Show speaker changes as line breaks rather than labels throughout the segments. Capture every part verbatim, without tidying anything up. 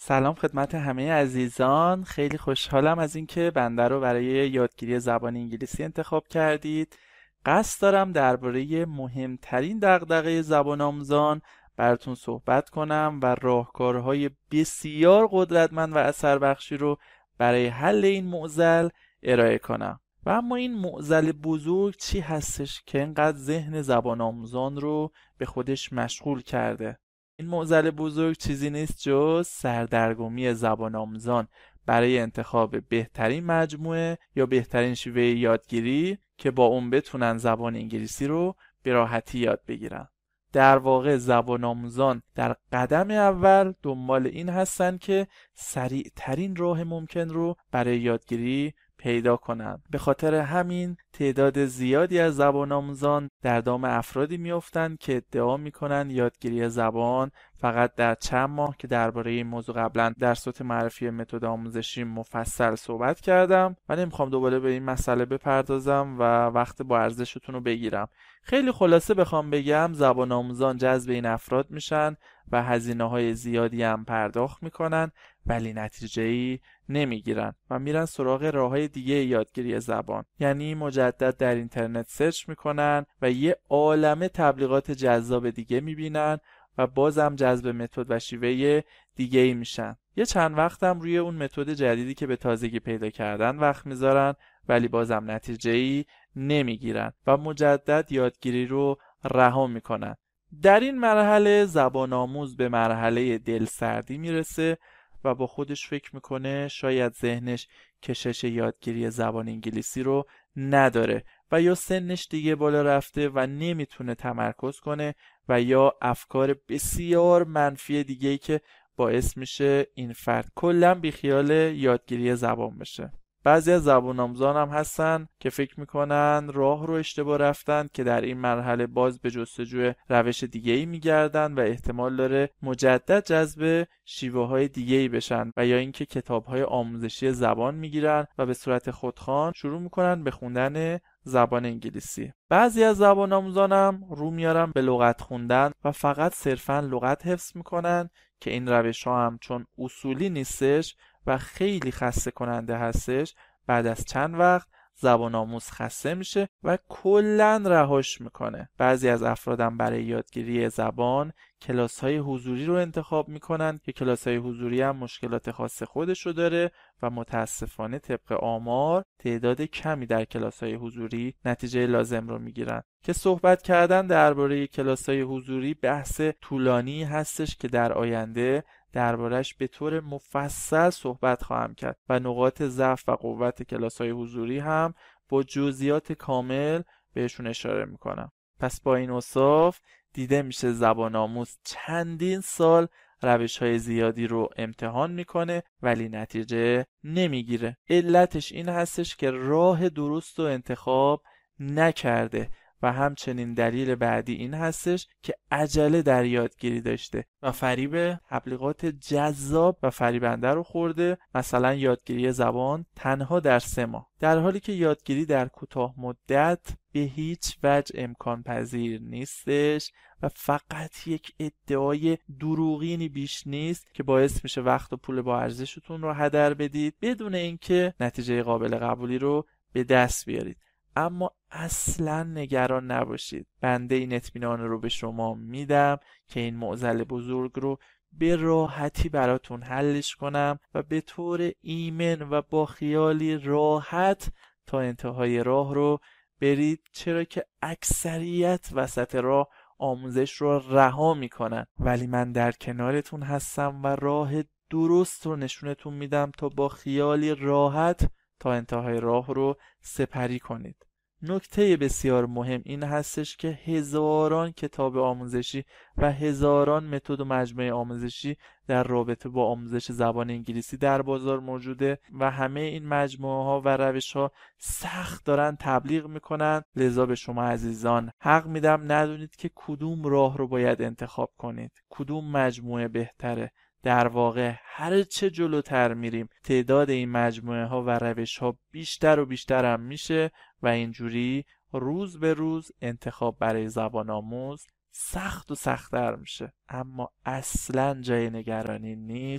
سلام خدمت همه عزیزان. خیلی خوشحالم از اینکه بنده رو برای یادگیری زبان انگلیسی انتخاب کردید. قصد دارم درباره مهمترین دغدغه زبان آموزان براتون صحبت کنم و راهکارهای بسیار قدرتمند و اثر بخشی رو برای حل این معضل ارائه کنم. و اما این معضل بزرگ چی هستش که اینقدر ذهن زبان آموزان رو به خودش مشغول کرده؟ این معضل بزرگ چیزی نیست جز سردرگمی زبان آموزان برای انتخاب بهترین مجموعه یا بهترین شیوه یادگیری که با اون بتونن زبان انگلیسی رو به راحتی یاد بگیرن. در واقع زبان آموزان در قدم اول دنبال این هستن که سریع ترین راه ممکن رو برای یادگیری پیدا کنند. به خاطر همین تعداد زیادی از زبان آموزان در دام افرادی میافتند که ادعا میکنن یادگیری زبان فقط در چند ماه، که درباره این موضوع قبلا در صوت معرفی متد آموزشی مفصل صحبت کردم و نمیخوام دوباره به این مسئله بپردازم و وقت با ارزشتون رو بگیرم. خیلی خلاصه بخوام بگم، زبان آموزان جذب این افراد میشن و هزینه‌های زیادی هم پرداخت میکنن ولی نتیجه‌ای نمیگیرن و میرن سراغ راههای دیگه یادگیری زبان. یعنی مجدد در اینترنت سرچ میکنن و یه عالمه تبلیغات جذاب دیگه میبینن و بازم جذب متد و شیوه دیگه ای میشن. یه چند وقت هم روی اون متد جدیدی که به تازگی پیدا کردن وقت میذارن ولی بازم نتیجه‌ای نمیگیرن و مجدد یادگیری رو رها میکنن. در این مرحله زبان آموز به مرحله دلسردی میرسه و با خودش فکر میکنه شاید ذهنش کشش یادگیری زبان انگلیسی رو نداره و یا سنش دیگه بالا رفته و نمیتونه تمرکز کنه و یا افکار بسیار منفی دیگه‌ای که باعث میشه این فرد کلاً بیخیال یادگیری زبان بشه. بعضی از زبان آموزان هم هستن که فکر میکنن راه رو اشتباه رفتن، که در این مرحله باز به جستجوی روش دیگه‌ای میگردن و احتمال داره مجدد جذب شیوه های دیگه‌ای بشن و یا اینکه کتاب‌های آموزشی زبان میگیرن و به صورت خودخوان شروع میکنن به خوندن زبان انگلیسی. بعضی از زبان آموزان هم رو میارن به لغت خوندن و فقط صرفاً لغت حفظ میکنن که این روش ها هم چون اصولی نیستش و خیلی خسته کننده هستش، بعد از چند وقت زبان آموز خسته میشه و کلاً رهاش میکنه. بعضی از افرادم برای یادگیری زبان کلاس های حضوری رو انتخاب میکنن که کلاس های حضوری هم مشکلات خاص خودش رو داره و متاسفانه طبق آمار تعداد کمی در کلاس های حضوری نتیجه لازم رو میگیرن. که صحبت کردن درباره کلاس های حضوری بحث طولانی هستش که در آینده دربارش به طور مفصل صحبت خواهم کرد و نقاط ضعف و قوت کلاس‌های حضوری هم با جزئیات کامل بهشون اشاره میکنم. پس با این اوصاف دیده میشه زبان آموز چندین سال روش‌های زیادی رو امتحان میکنه ولی نتیجه نمیگیره. علتش این هستش که راه درست رو انتخاب نکرده و همچنین دلیل بعدی این هستش که عجله در یادگیری داشته و فریب تبلیغات جذاب و فریبنده رو خورده، مثلا یادگیری زبان تنها در سه ماه، در حالی که یادگیری در کوتاه مدت به هیچ وجه امکان پذیر نیستش و فقط یک ادعای دروغینی بیش نیست که باعث میشه وقت و پول با ارزشتون رو هدر بدید بدون اینکه نتیجه قابل قبولی رو به دست بیارید. اما اصلا نگران نباشید، بنده این اطمینان رو به شما میدم که این معضل بزرگ رو به راحتی براتون حلش کنم و به طور ایمن و با خیالی راحت تا انتهای راه رو برید، چرا که اکثریت وسط راه آموزش رو رها میکنن ولی من در کنارتون هستم و راه درست رو نشونتون میدم تا با خیالی راحت تا انتهای راه رو سپری کنید. نکته بسیار مهم این هستش که هزاران کتاب آموزشی و هزاران متد و مجموعه آموزشی در رابطه با آموزش زبان انگلیسی در بازار موجوده و همه این مجموعه ها و روش ها سخت دارن تبلیغ میکنن. لذا به شما عزیزان حق میدم ندونید که کدوم راه رو باید انتخاب کنید، کدوم مجموعه بهتره. در واقع هر چه جلوتر میریم تعداد این مجموعه ها و روش ها بیشتر و بیشتر هم میشه و اینجوری روز به روز انتخاب برای زبان آموز سخت و سخت‌تر میشه. اما اصلاً جای نگرانی نیست،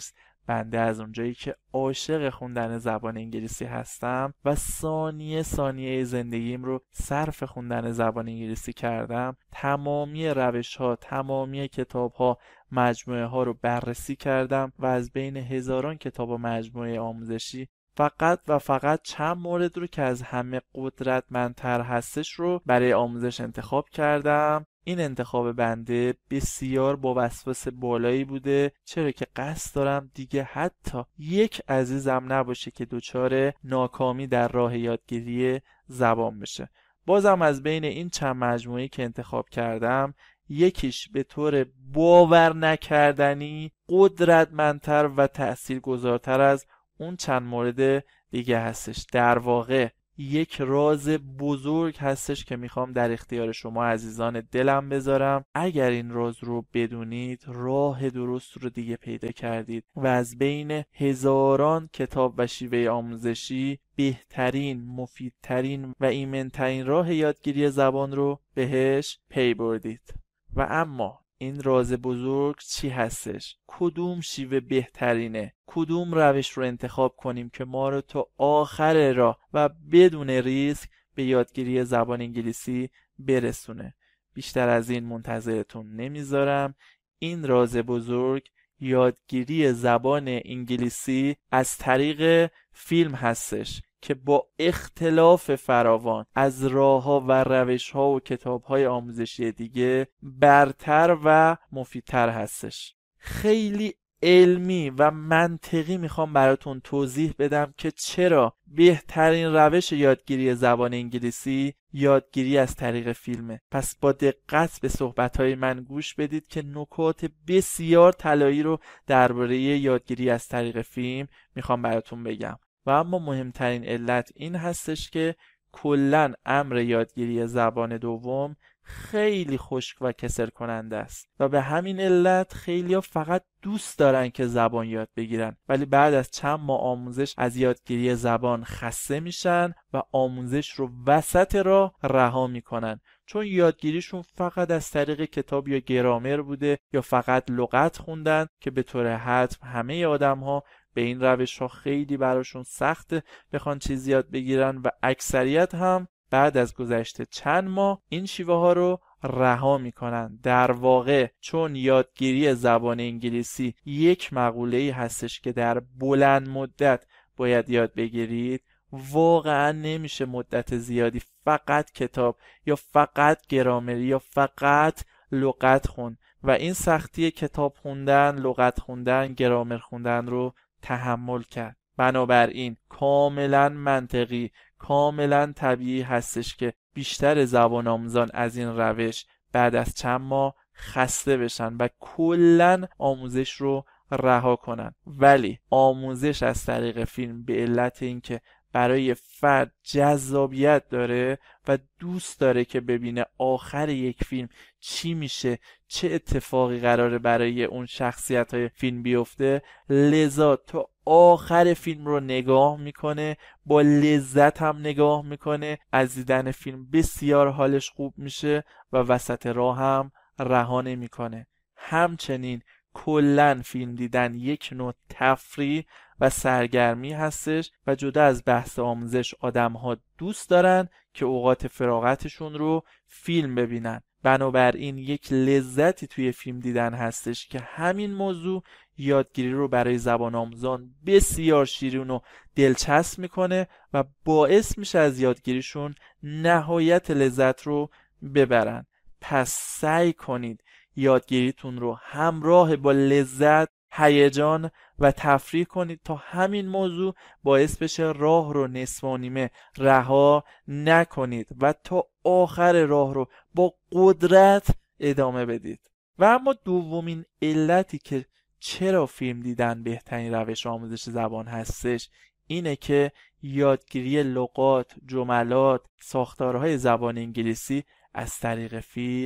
بنده از اونجایی که عاشق خوندن زبان انگلیسی هستم و ثانیه ثانیه زندگیم رو صرف خوندن زبان انگلیسی کردم، تمامی روش ها، تمامی کتاب ها، مجموعه ها رو بررسی کردم و از بین هزاران کتاب و مجموعه آموزشی فقط و فقط چند مورد رو که از همه قدرتمندتر هستش رو برای آموزش انتخاب کردم. این انتخاب بنده بسیار با وسواس بالایی بوده، چرا که قصد دارم دیگه حتی یک عزیزم نباشه که دچار ناکامی در راه یادگیری زبان بشه. بازم از بین این چند مجموعه‌ای که انتخاب کردم، یکیش به طور باور نکردنی قدرتمندتر و تأثیرگذارتر از اون چند مورد دیگه هستش. در واقع یک راز بزرگ هستش که میخوام در اختیار شما عزیزان دلم بذارم. اگر این راز رو بدونید، راه درست رو دیگه پیدا کردید و از بین هزاران کتاب و شیوه آموزشی بهترین، مفیدترین و ایمنترین راه یادگیری زبان رو بهش پی بردید. و اما این راز بزرگ چی هستش؟ کدوم شیوه بهترینه؟ کدوم روش رو انتخاب کنیم که ما رو تا آخر راه و بدون ریسک به یادگیری زبان انگلیسی برسونه؟ بیشتر از این منتظرتون نمیذارم. این راز بزرگ، یادگیری زبان انگلیسی از طریق فیلم هستش که با اختلاف فراوان از راه‌ها و روش‌ها و کتاب‌های آموزشی دیگه برتر و مفیدتر هستش. خیلی علمی و منطقی میخوام براتون توضیح بدم که چرا بهترین روش یادگیری زبان انگلیسی یادگیری از طریق فیلمه. پس با دقت به صحبت‌های من گوش بدید که نکات بسیار طلایی رو درباره یادگیری از طریق فیلم میخوام براتون بگم. و اما مهمترین علت این هستش که کلاً امر یادگیری زبان دوم خیلی خشک و کسل کننده است و به همین علت خیلی‌ها فقط دوست دارن که زبان یاد بگیرن، ولی بعد از چند ماه آموزش از یادگیری زبان خسته میشن و آموزش رو وسط راه رها میکنن، چون یادگیریشون فقط از طریق کتاب یا گرامر بوده یا فقط لغت خوندن که به طور حتم همه آدم‌ها به این روش ها خیلی براشون سخته بخوان چیز یاد بگیرن و اکثریت هم بعد از گذشته چند ماه این شیوه ها رو رها میکنن. در واقع چون یادگیری زبان انگلیسی یک مقوله‌ای هستش که در بلند مدت باید یاد بگیرید، واقعا نمیشه مدت زیادی فقط کتاب یا فقط گرامری یا فقط لغت خوند و این سختی کتاب خوندن، لغت خوندن، گرامر خوندن رو تحمل کرد. بنابراین کاملا منطقی، کاملا طبیعی هستش که بیشتر زبان آموزان از این روش بعد از چند ماه خسته بشن و کلا آموزش رو رها کنن. ولی آموزش از طریق فیلم به علت اینکه برای فرد جذابیت داره و دوست داره که ببینه آخر یک فیلم چی میشه، چه اتفاقی قراره برای اون شخصیت های فیلم بیفته، لذا تا آخر فیلم رو نگاه میکنه، با لذت هم نگاه میکنه، از دیدن فیلم بسیار حالش خوب میشه و وسط راه هم رها نمیکنه. همچنین کلن فیلم دیدن یک نوع تفریح و سرگرمی هستش و جدا از بحث آموزش آدم ها دوست دارن که اوقات فراغتشون رو فیلم ببینن. بنابراین یک لذتی توی فیلم دیدن هستش که همین موضوع یادگیری رو برای زبان آموزان بسیار شیرین و دلچسب میکنه و باعث میشه از یادگیریشون نهایت لذت رو ببرن. پس سعی کنید یادگیریتون رو همراه با لذت، هیجان و تفریح کنید تا همین موضوع باعث بشه راه رو نصف و نیمه رها نکنید و تا آخر راه رو با قدرت ادامه بدید. و اما دومین علتی که چرا فیلم دیدن بهترین روش آموزش زبان هستش اینه که یادگیری لغات، جملات، ساختارهای زبان انگلیسی از طریق فیلم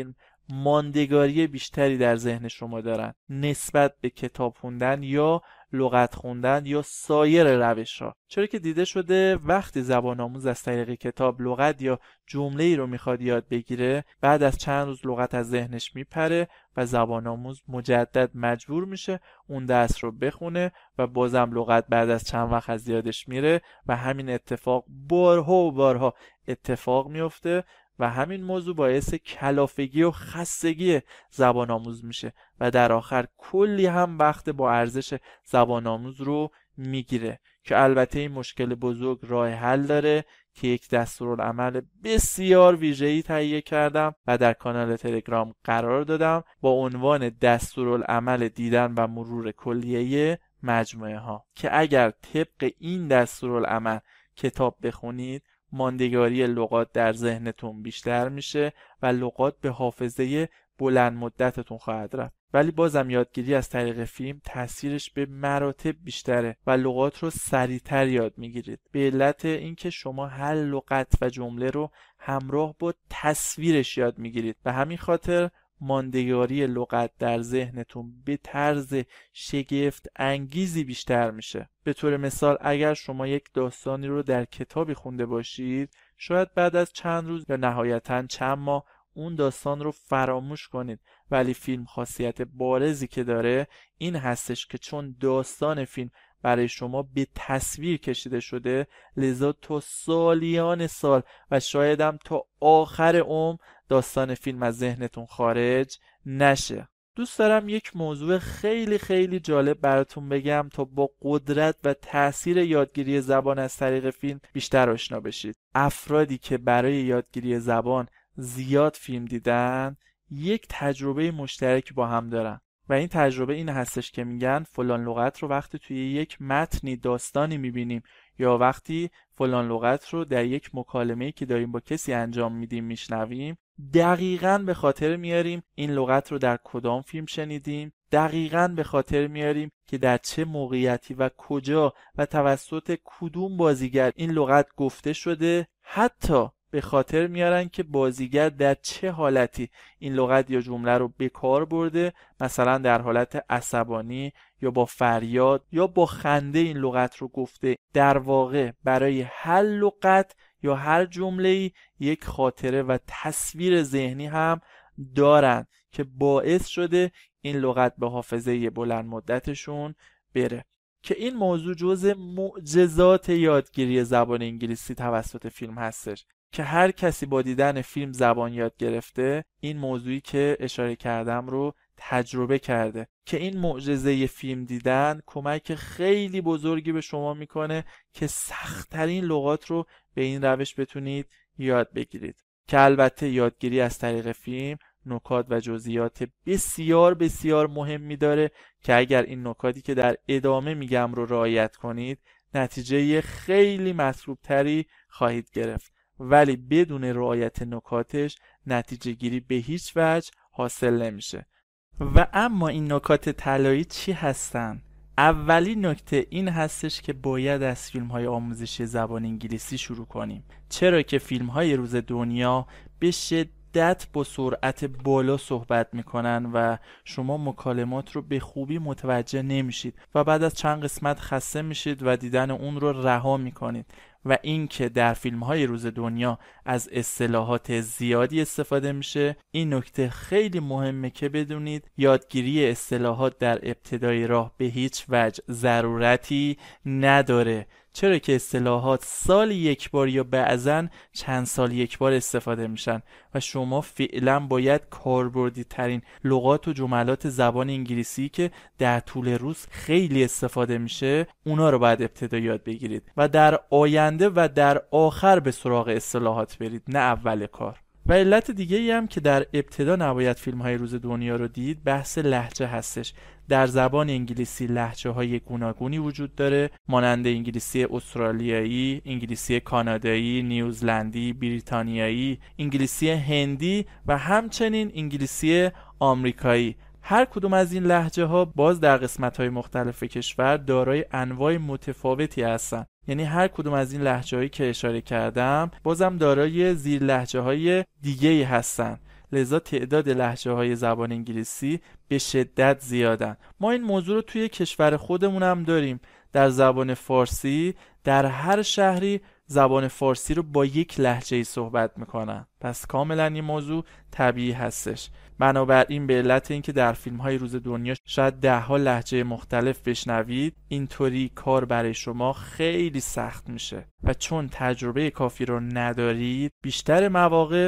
ماندگاری بیشتری در ذهن شما دارن نسبت به کتاب خوندن یا لغت خوندن یا سایر روش‌ها. چرا که دیده شده وقتی زبان آموز از طریق کتاب لغت یا جمله‌ای رو میخواد یاد بگیره، بعد از چند روز لغت از ذهنش میپره و زبان آموز مجدد مجبور میشه اون درس رو بخونه و بازم لغت بعد از چند وقت از یادش میره و همین اتفاق بارها و بارها اتفاق میفته و همین موضوع باعث کلافگی و خستگی زبان آموز میشه و در آخر کلی هم وقت با ارزش زبان آموز رو میگیره که البته این مشکل بزرگ راه حل داره که یک دستورالعمل بسیار ویژه‌ای تهیه کردم و در کانال تلگرام قرار دادم با عنوان دستورالعمل دیدن و مرور کلیه مجموعه ها که اگر طبق این دستورالعمل کتاب بخونید ماندگاری لغات در ذهنتون بیشتر میشه و لغات به حافظه بلند مدتتون خواهد رفت. ولی بازم یادگیری از طریق فیلم تاثیرش به مراتب بیشتره و لغات رو سریعتر یاد میگیرید به علت اینکه شما هر لغت و جمله رو همراه با تصویرش یاد میگیرید و همین خاطر ماندگاری لغت در ذهنتون به طرز شگفت انگیزی بیشتر میشه. به طور مثال اگر شما یک داستانی رو در کتابی خونده باشید، شاید بعد از چند روز یا نهایتاً چند ماه اون داستان رو فراموش کنید، ولی فیلم خاصیت بارزی که داره این هستش که چون داستان فیلم برای شما به تصویر کشیده شده، لذا تا سالیان سال و شایدم تا آخر عمر داستان فیلم از ذهنتون خارج نشه. دوست دارم یک موضوع خیلی خیلی جالب براتون بگم تا با قدرت و تأثیر یادگیری زبان از طریق فیلم بیشتر آشنا بشید. افرادی که برای یادگیری زبان زیاد فیلم دیدن یک تجربه مشترک با هم دارن و این تجربه این هستش که میگن فلان لغت رو وقتی توی یک متنی داستانی میبینیم یا وقتی فلان لغت رو در یک مکالمه‌ای که داریم با کسی انجام میدیم میشنویم، دقیقاً به خاطر میاریم این لغت رو در کدام فیلم شنیدیم، دقیقاً به خاطر میاریم که در چه موقعیتی و کجا و توسط کدوم بازیگر این لغت گفته شده، حتی به خاطر میارن که بازیگر در چه حالتی این لغت یا جمله رو به کار برده، مثلا در حالت عصبانی یا با فریاد یا با خنده این لغت رو گفته. در واقع برای هر لغت یا هر جمله‌ای یک خاطره و تصویر ذهنی هم دارن که باعث شده این لغت به حافظه بلند مدتشون بره. که این موضوع جزء معجزات یادگیری زبان انگلیسی توسط فیلم هستش که هر کسی با دیدن فیلم زبان یاد گرفته این موضوعی که اشاره کردم رو تجربه کرده که این معجزه فیلم دیدن کمک خیلی بزرگی به شما میکنه که سخت‌ترین لغات رو به این روش بتونید یاد بگیرید. که البته یادگیری از طریق فیلم نکات و جزئیات بسیار بسیار مهمی داره که اگر این نکاتی که در ادامه میگم رو رعایت کنید نتیجه خیلی مطلوب تری خواهید گرفت، ولی بدون رعایت نکاتش نتیجه گیری به هیچ وجه حاصل نمیشه. و اما این نکات طلایی چی هستن؟ اولین نکته این هستش که باید از فیلم‌های آموزشی زبان انگلیسی شروع کنیم، چرا که فیلم‌های روز دنیا به شدت با سرعت بالا صحبت میکنن و شما مکالمات رو به خوبی متوجه نمیشید و بعد از چند قسمت خسته میشید و دیدن اون رو رها میکنید. و این که در فیلم‌های روز دنیا از اصطلاحات زیادی استفاده میشه، این نکته خیلی مهمه که بدونید یادگیری اصطلاحات در ابتدای راه به هیچ وجه ضرورتی نداره، چرا که اصطلاحات سال یک بار یا بعضن چند سال یک بار استفاده میشن و شما فعلا باید کاربردی ترین لغات و جملات زبان انگلیسی که در طول روز خیلی استفاده میشه اونا رو باید ابتدا یاد بگیرید و در آینده و در آخر به سراغ اصطلاحات برید، نه اول کار. و علت دیگه ای هم که در ابتدا نباید فیلم های روز دنیا رو دید بحث لهجه هستش. در زبان انگلیسی لهجه های گوناگونی وجود داره، مانند انگلیسی استرالیایی، انگلیسی کانادایی، نیوزلندی، بریتانیایی، انگلیسی هندی و همچنین انگلیسی آمریکایی. هر کدوم از این لهجه ها باز در قسمت های مختلف کشور دارای انواع متفاوتی هستن، یعنی هر کدوم از این لهجه هایی که اشاره کردم بازم دارای زیر لهجه های دیگه ای هستن. لذا تعداد لهجه‌های زبان انگلیسی به شدت زیادن. ما این موضوع رو توی کشور خودمون هم داریم. در زبان فارسی در هر شهری زبان فارسی رو با یک لهجه‌ای صحبت میکنن، پس کاملا این موضوع طبیعی هستش. بنابراین به علت اینکه در فیلم‌های روز دنیا شاید ده ها لهجه مختلف بشنوید، اینطوری کار برای شما خیلی سخت میشه و چون تجربه کافی رو ندارید بیشتر مواقع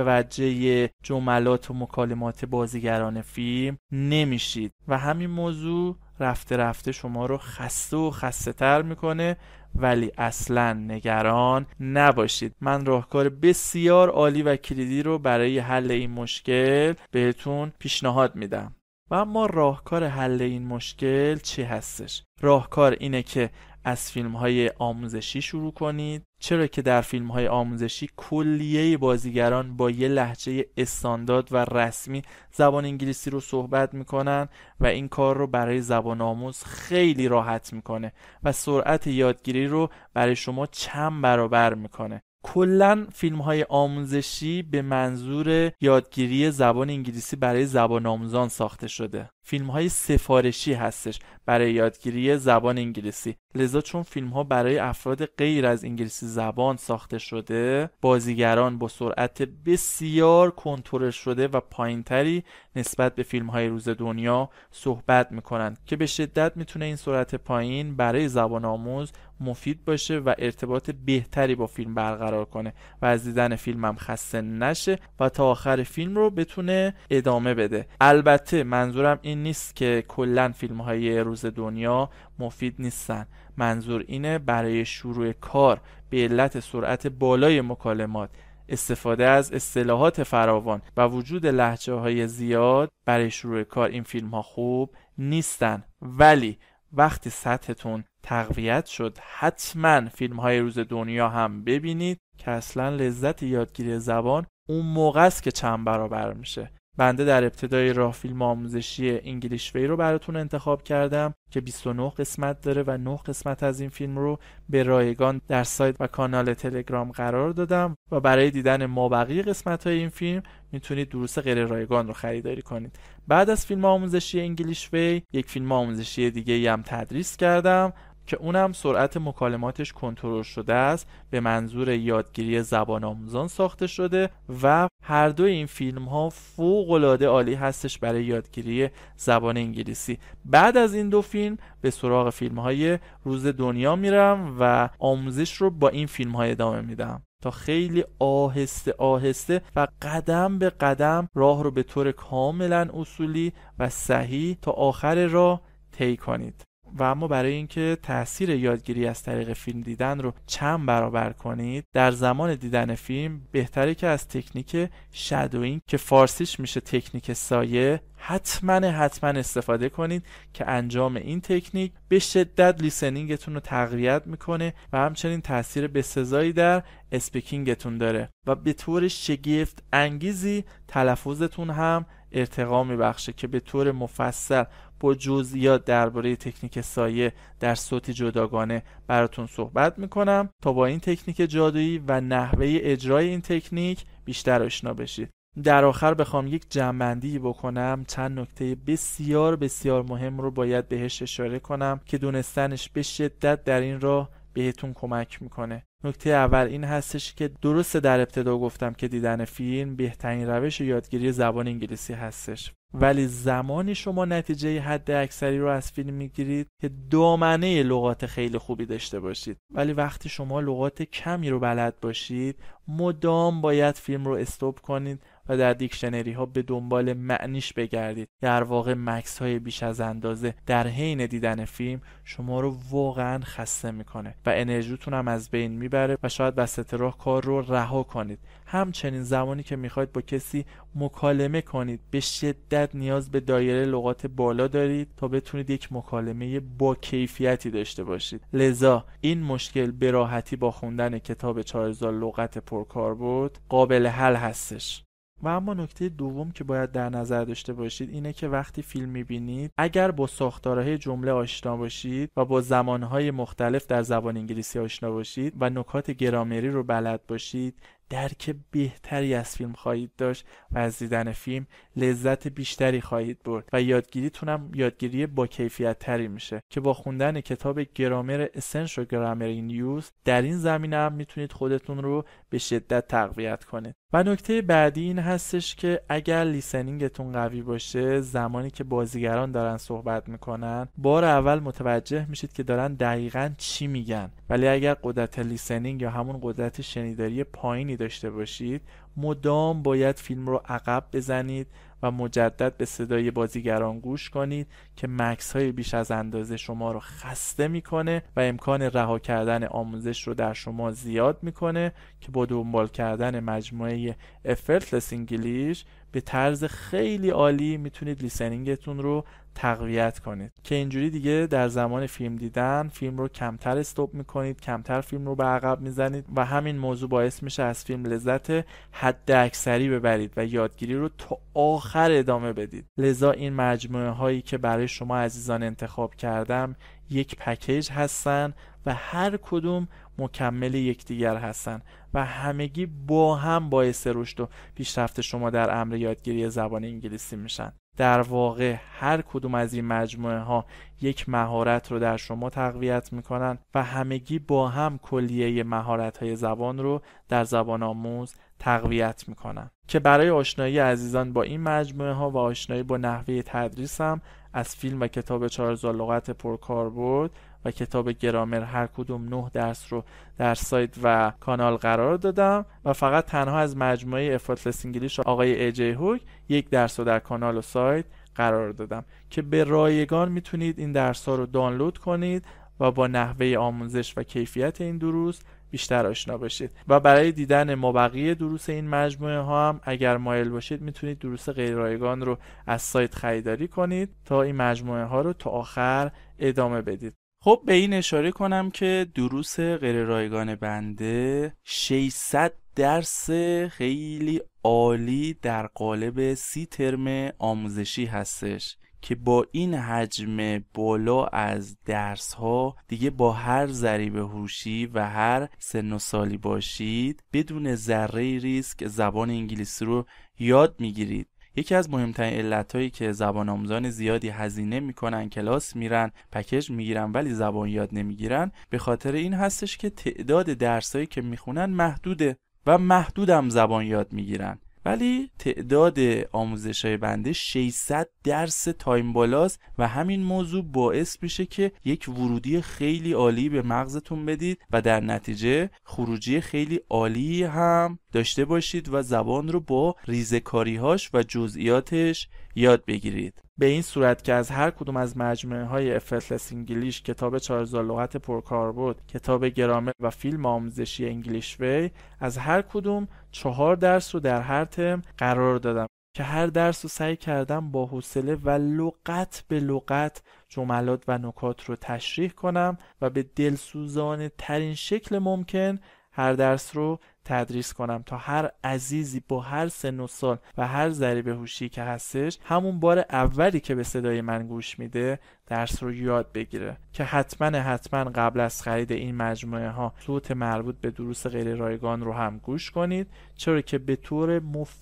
متوجه جملات و مکالمات بازیگران فیلم نمیشید و همین موضوع رفته رفته شما رو خسته و خسته تر میکنه. ولی اصلا نگران نباشید، من راهکار بسیار عالی و کلیدی رو برای حل این مشکل بهتون پیشنهاد میدم. و اما راهکار حل این مشکل چی هستش؟ راهکار اینه که از فیلم‌های آموزشی شروع کنید، چرا که در فیلم‌های آموزشی کلیه بازیگران با یه لهجه استاندارد و رسمی زبان انگلیسی رو صحبت میکنن و این کار رو برای زبان آموز خیلی راحت میکنه و سرعت یادگیری رو برای شما چند برابر میکنه. کلاً فیلم‌های آموزشی به منظور یادگیری زبان انگلیسی برای زبان آموزان ساخته شده. فیلم‌های سفارشی هستش برای یادگیری زبان انگلیسی. لذا چون فیلم‌ها برای افراد غیر از انگلیسی زبان ساخته شده، بازیگران با سرعت بسیار کنترل شده و پایین‌تری نسبت به فیلم‌های روز دنیا صحبت می‌کنند که به شدت می‌تونه این سرعت پایین برای زبان آموز مفید باشه و ارتباط بهتری با فیلم برقرار کنه و از دیدن فیلم هم خسته نشه و تا آخر فیلم رو بتونه ادامه بده. البته منظورم این نیست که کلاً فیلم‌های روز دنیا مفید نیستن. منظور اینه برای شروع کار به علت سرعت بالای مکالمات، استفاده از اصطلاحات فراوان و وجود لهجه‌های زیاد برای شروع کار این فیلم‌ها خوب نیستن. ولی وقتی سطحتون تقویت شد حتما فیلم‌های روز دنیا هم ببینید که اصلا لذت یادگیری زبان اون موقع است که چند برابر میشه. بنده در ابتدای راه فیلم آموزشی انگلیش وی رو براتون انتخاب کردم که بیست و نه قسمت داره و نه قسمت از این فیلم رو به رایگان در سایت و کانال تلگرام قرار دادم و برای دیدن مابقی قسمت‌های این فیلم میتونید دروس غیر رایگان رو خریداری کنید. بعد از فیلم آموزشی انگلیش وی یک فیلم آموزشی دیگه هم تدریس کردم که اونم سرعت مکالماتش کنترل شده است، به منظور یادگیری زبان آموزان ساخته شده و هر دو این فیلم ها فوق العاده عالی هستش برای یادگیری زبان انگلیسی. بعد از این دو فیلم به سراغ فیلم های روز دنیا میرم و آموزش رو با این فیلم های ادامه میدم تا خیلی آهسته آهسته و قدم به قدم راه رو به طور کاملا اصولی و صحیح تا آخر راه طی کنید. و اما برای اینکه تاثیر یادگیری از طریق فیلم دیدن رو چند برابر کنید، در زمان دیدن فیلم بهتره که از تکنیک شادوینگ که فارسیش میشه تکنیک سایه حتما حتما استفاده کنید که انجام این تکنیک به شدت لیسنینگتون رو تقویت میکنه و همچنین تاثیر بسزایی در اسپیکینگتون داره و به طور شگفت انگیزی تلفظتون هم ارتقا میبخشه که به طور مفصل با جزئیات درباره تکنیک سایه در صوت جداگانه براتون صحبت میکنم تا با این تکنیک جادویی و نحوه اجرای این تکنیک بیشتر آشنا بشید. در آخر بخوام یک جمع‌بندی بکنم، چند نکته بسیار بسیار مهم رو باید بهش اشاره کنم که دونستنش به شدت در این راه بهتون کمک میکنه. نکته اول این هستش که درسته در ابتدا گفتم که دیدن فیلم بهترین روش یادگیری زبان انگلیسی هستش، ولی زمانی شما نتیجه حد اکثری رو از فیلم میگیرید که دامنه لغات خیلی خوبی داشته باشید. ولی وقتی شما لغات کمی رو بلد باشید، مدام باید فیلم رو استاپ کنید و در دیکشنری ها به دنبال معنیش بگردید. در واقع مکس های بیش از اندازه در حین دیدن فیلم شما رو واقعا خسته میکنه و انرژیتون هم از بین میبره و شاید وسط راه کار رو رها کنید. همچنین زمانی که میخواید با کسی مکالمه کنید به شدت نیاز به دایره لغات بالا دارید تا بتونید یک مکالمه با کیفیتی داشته باشید. لذا این مشکل به راحتی با خوندن کتاب چهار هزار لغت پرکاربرد قابل حل هستش. و اما نکته دوم که باید در نظر داشته باشید اینه که وقتی فیلم میبینید اگر با ساختارهای جمله آشنا باشید و با زمانهای مختلف در زبان انگلیسی آشنا باشید و نکات گرامری رو بلد باشید، درک بهتری از فیلم خواهید داشت و از دیدن فیلم لذت بیشتری خواهید برد و یادگیریتون هم یادگیری با کیفیت تری میشه که با خوندن کتاب گرامر Essential Grammar in Use در این زمینه هم میتونید خودتون رو به شدت تقویت کنید. و نکته بعدی این هستش که اگر لیسنینگتون قوی باشه، زمانی که بازیگران دارن صحبت میکنن بار اول متوجه میشید که دارن دقیقاً چی میگن، ولی اگر قدرت لیسنینگ یا همون قدرت شنیداری پایینی داشته باشید، مدام باید فیلم رو عقب بزنید و مجدد به صدای بازیگران گوش کنید که مکس های بیش از اندازه شما رو خسته میکنه و امکان رها کردن آموزش رو در شما زیاد میکنه که با دنبال کردن مجموعه Effortless English به طرز خیلی عالی میتونید لیسنینگتون رو تقویت کنید که اینجوری دیگه در زمان فیلم دیدن فیلم رو کمتر استوب میکنید، کمتر فیلم رو به عقب میزنید و همین موضوع باعث میشه از فیلم لذت حد اکثری ببرید و یادگیری رو تا آخر ادامه بدید. لذا این مجموعه هایی که برای شما عزیزان انتخاب کردم یک پکیج هستن و هر کدوم مکمل یکدیگر هستن و همگی با هم باعث رشد و پیشرفت شما در امر یادگیری زبان انگلیسی میشن. در واقع هر کدوم از این مجموعه ها یک مهارت رو در شما تقویت میکنن و همگی با هم کلیه مهارت های زبان رو در زبان آموز تقویت میکنن که برای آشنایی عزیزان با این مجموعه ها و آشنایی با نحوه تدریس هم از فیلم و کتاب چهار هزار لغت پرکاربرد و کتاب گرامر هر کدوم نه درس رو در سایت و کانال قرار دادم و فقط تنها از مجموعه Effortless English آقای ایجی هوک یک درس رو در کانال و سایت قرار دادم که به رایگان میتونید این درس ها رو دانلود کنید و با نحوه آموزش و کیفیت این دروس بیشتر آشنا باشید. و برای دیدن مابقی دروس این مجموعه ها هم اگر مایل باشید میتونید دروس غیر رایگان رو از سایت خریداری کنید تا این مجموعه ها رو تا آخر ادامه بدید. خب به این اشاره کنم که دروس غیر رایگان بنده ششصد درس خیلی عالی در قالب سی ترم آموزشی هستش که با این حجم بالا از درس ها دیگه با هر ضریب هوشی و هر سن و سالی باشید بدون ذره ریسک زبان انگلیسی رو یاد میگیرید. یکی از مهمترین علتایی که زبان آموزان زیادی هزینه میکنن، کلاس میرن، پکیج میگیرن ولی زبان یاد نمیگیرن، به خاطر این هستش که تعداد درسایی که میخونن محدوده و محدودم زبان یاد میگیرن. ولی تعداد آموزش‌های بنده ششصد درس تایم بالاست و همین موضوع باعث میشه که یک ورودی خیلی عالی به مغزتون بدید و در نتیجه خروجی خیلی عالی هم داشته باشید و زبان رو با ریزه‌کاری‌هاش و جزئیاتش یاد بگیرید. به این صورت که از هر کدوم از مجموعه های Effortless English، کتاب چهار هزار لغت پرکاربرد، کتاب گرامر و فیلم آموزشی انگلیش وی، از هر کدوم چهار درس رو در هر ترم قرار دادم که هر درس رو سعی کردم با حوصله و لغت به لغت جملات و نکات رو تشریح کنم و به دلسوزانه ترین شکل ممکن هر درس رو تدریس کنم تا هر عزیزی با هر سن و سال و هر ضریب هوشی که هستش همون بار اولی که به صدای من گوش میده درس رو یاد بگیره. که حتما حتما قبل از خرید این مجموعه ها صوت مربوط به دروس غیر رایگان رو هم گوش کنید، چرا که به طور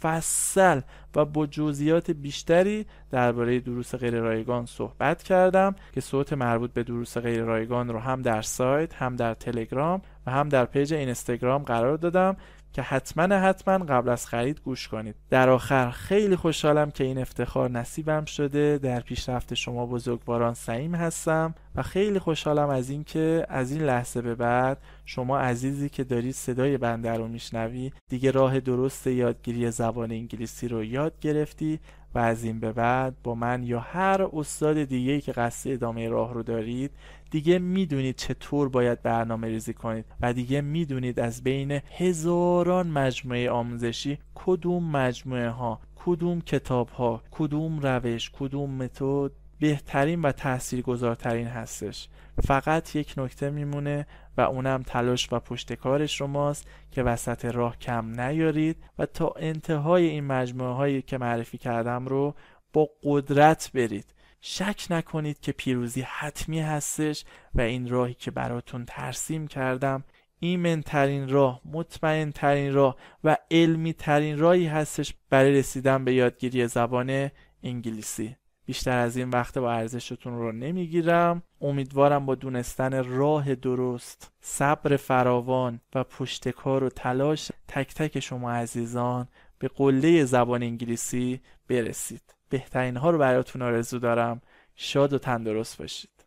مفصل و با جزئیات بیشتری درباره دروس غیر رایگان صحبت کردم که صوت مربوط به دروس غیر رایگان رو هم در سایت، هم در تلگرام و هم در پیج اینستاگرام قرار دادم که حتما حتما قبل از خرید گوش کنید. در آخر خیلی خوشحالم که این افتخار نصیبم شده. در پیشرفت شما بزرگواران سعیم هستم و خیلی خوشحالم از این که از این لحظه به بعد شما عزیزی که دارید صدای بنده رو میشنوی دیگه راه درست یادگیری زبان انگلیسی رو یاد گرفتی و از این به بعد با من یا هر استاد دیگه‌ای که قصد ادامه راه رو دارید دیگه میدونید چطور باید برنامه ریزی کنید و دیگه میدونید از بین هزاران مجموعه آموزشی کدوم مجموعه ها، کدوم کتاب ها، کدوم روش، کدوم متد بهترین و تاثیرگذارترین هستش. فقط یک نکته میمونه و اونم تلاش و پشتکار شماست که وسط راه کم نیارید و تا انتهای این مجموعه هایی که معرفی کردم رو با قدرت برید. شک نکنید که پیروزی حتمی هستش و این راهی که براتون ترسیم کردم ایمن ترین راه، مطمئن ترین راه و علمی ترین راهی هستش برای رسیدن به یادگیری زبان انگلیسی. بیشتر از این وقت با ارزشتون رو نمیگیرم. امیدوارم با دونستن راه درست، صبر فراوان و پشتکار و تلاش تک تک شما عزیزان به قله زبان انگلیسی برسید. بهترین ها رو براتون آرزو دارم. شاد و تندرست باشید.